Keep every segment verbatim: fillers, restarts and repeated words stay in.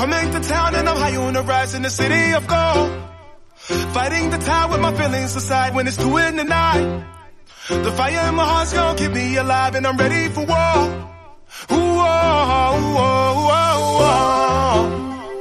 Coming to town and I'm high on the rise in the city of gold. Fighting the tide with my feelings aside when it's two in the night. The fire in my heart's gonna keep me alive and I'm ready for war. Ooh, oh, oh, oh, oh.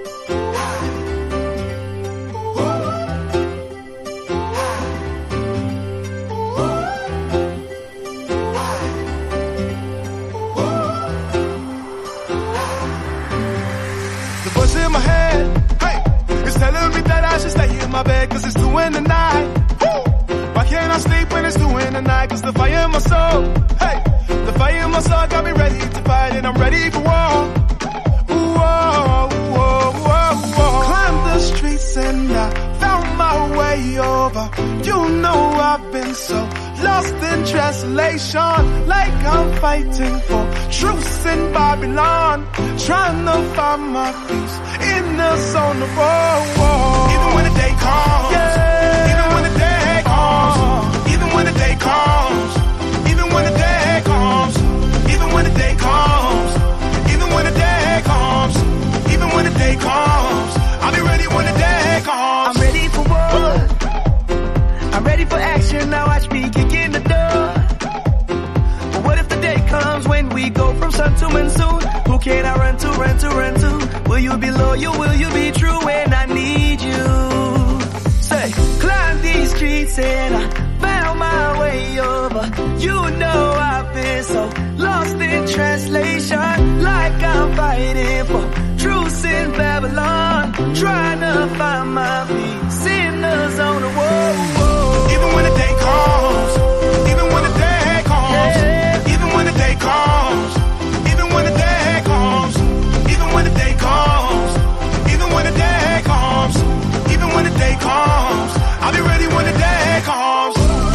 The voice in my head, hey, it's telling me that I should stay in my bed cause it's two in the night. Woo! Why can't I sleep when it's two in the night? Cause the fire in my soul, hey, the fire in my soul got me ready to fight and I'm ready for war. Ooh, oh, oh, oh, oh. Climbed the streets and I found my way over. You know I've been so lost in translation, like I'm fighting for truth in Babylon, trying to find my peace in the zone of war. Even when the day comes, yeah. Even when the day comes, even when the day comes, even when the day comes, even when the day comes, even when the day comes, even when the day comes, I'll be ready when the day comes. I'm ready for war. I'm ready for action. Now watch me kick in the door. But what if the day comes when we go from sun to moon soon? Who can I run to, run to, run to? Will you be loyal? Will you be true when I need you? Say, climb these streets and I found my way over. You know I've been so lost in translation, like I'm fighting for truth in Babylon, trying to find my peace in the zone of war. Even when the day comes, even when the day comes, yeah. Even when the day comes, even when the day comes, even when the day comes, even when the day comes, even when the day comes, I'll be ready when the day comes.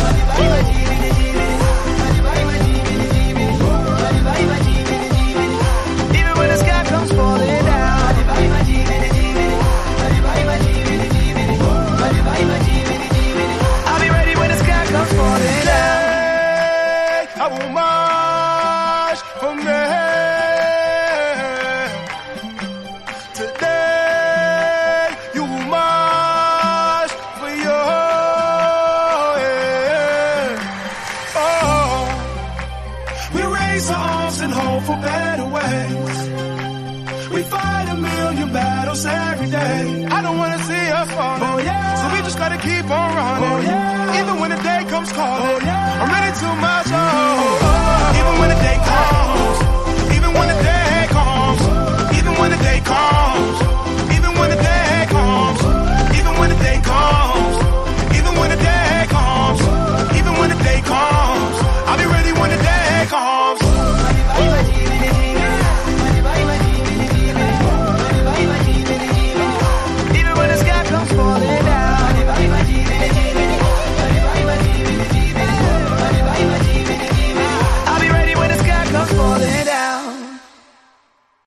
Even when the sky comes falling down, I'll be ready when the sky comes falling down. I will march from there. Today you will march for your head. Oh, we raise our arms and hope for better ways. We fight a million battles every day. I don't wanna see us fall. Oh yeah. So we just gotta keep on running. Oh yeah. Even when the day comes calling. Oh, yeah.